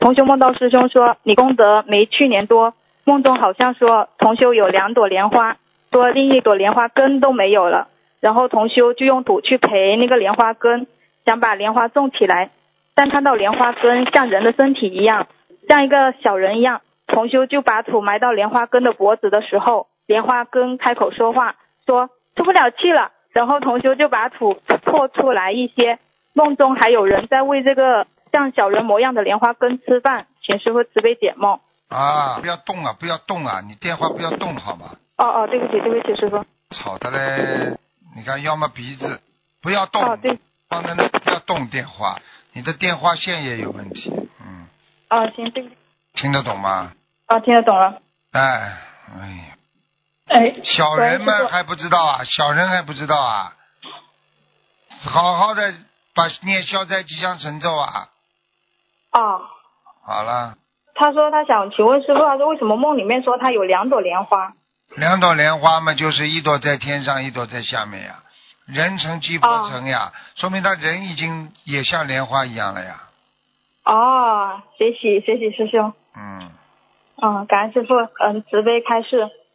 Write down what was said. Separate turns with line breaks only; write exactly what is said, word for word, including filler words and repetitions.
同修梦到师兄说你功德没去年多，梦中好像说同修有两朵莲花，说另一朵莲花根都没有了，然后同修就用土去培那个莲花根，想把莲花种起来，但看到莲花根像人的身体一样，像一个小人一样，同修就把土埋到莲花根的脖子的时候，莲花根开口说话，说出不了气了，然后同修就把土破出来一些，梦中还有人在为这个像小人模样的莲花根吃饭，请师父慈悲解梦。
啊，不要动啊，不要动啊，你电话不要动好吗？
哦哦，对不起对不起师父。
吵的嘞，你看要么鼻子不要动，
哦对，
放在那不要动电话，你的电话线也有问题，嗯。
哦行对不起。
听得懂吗？
哦听得懂了。
哎，哎呀，
哎，
小人们还不知道啊，小人还不知道啊，好好的把念消灾吉祥神咒啊。
哦。
好了。
他说他想请问师傅，他说为什么梦里面说他有两朵莲花？
两朵莲花嘛，就是一朵在天上，一朵在下面呀。人成即佛成呀，哦、说明他人已经也像莲花一样了呀。
哦，谢谢谢谢师兄。
嗯。
嗯，感恩师傅，嗯，慈悲开示。